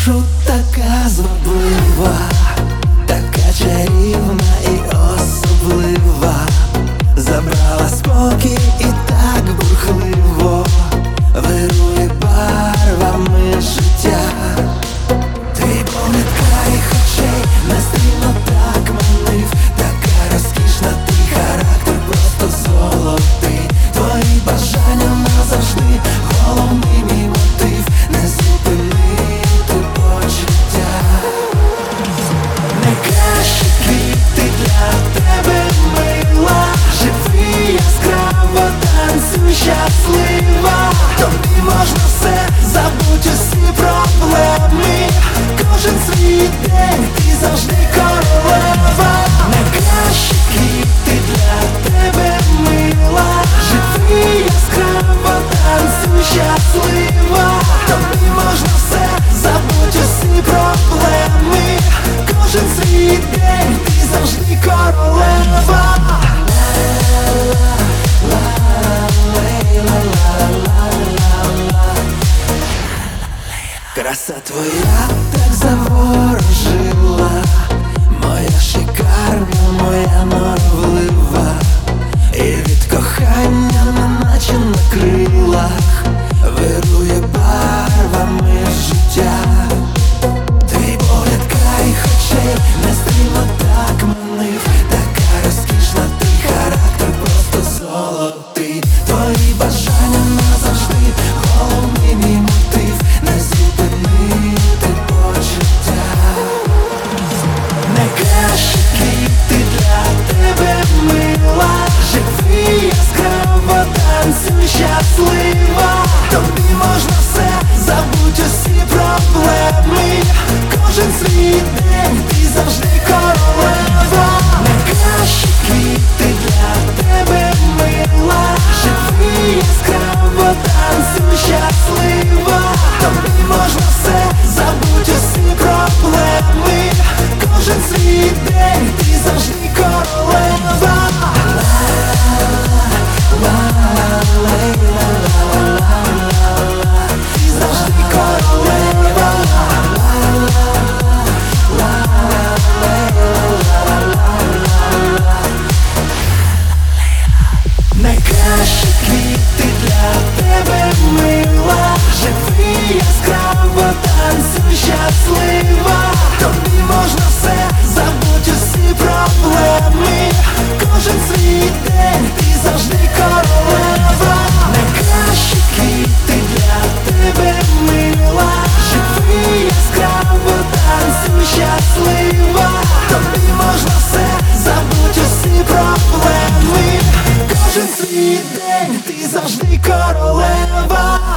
душу, така зваблива, така чарівна і особлива. Забрала спокій і так бурхливо вирує барвами життя. Твій погляд карих очей нестримно так манив, така розкішна, твій характер просто золотий. Твої бажання назавжди головний мій мотив, не зупинити почуття. Найкращі квіти для тебе, мила, живи яскраво, танцюй щаслива. Тобі можна все, забудь усі проблеми. Кожен свій день, ти завжди королева. Найкращі квіти для тебе, мила, живи яскраво, танцюй щаслива. Тобі можна все, забудь усі проблеми. Кожен свій день, ти завжди королева. Краса твоя так заворожила, моя шикарна, моя норовлива. І від кохання неначе на крилах вирує барвами життя. Твій погляд карих очей нестримно так манив, така розкішна, твій характер просто золотий. Твої бажання назавжди головний мій мотив, не зупинити почуття. Найкращі квіти для тебе, мила, живи яскраво, танцюй щаслива. Тобі можна все, забудь усі проблеми. Кожен свій день, ти завжди королева. Найкращі квіти для тебе, мила, живи яскраво, танцюй щаслива. Тобі можна все, забудь усі проблеми. Кожен свій день, ти завжди королева. Ти завжди королева. Найкращі квіти для тебе, мила, живи яскраво, танцюй щаслива. Тобі можна все, забудь усі проблеми. Кожен свій день, ти завжди королева. Найкращі квіти для тебе, мила, живи яскраво, танцюй щаслива. Тобі можна все, забудь усі проблеми. Кожен свій день, ти завжди королева.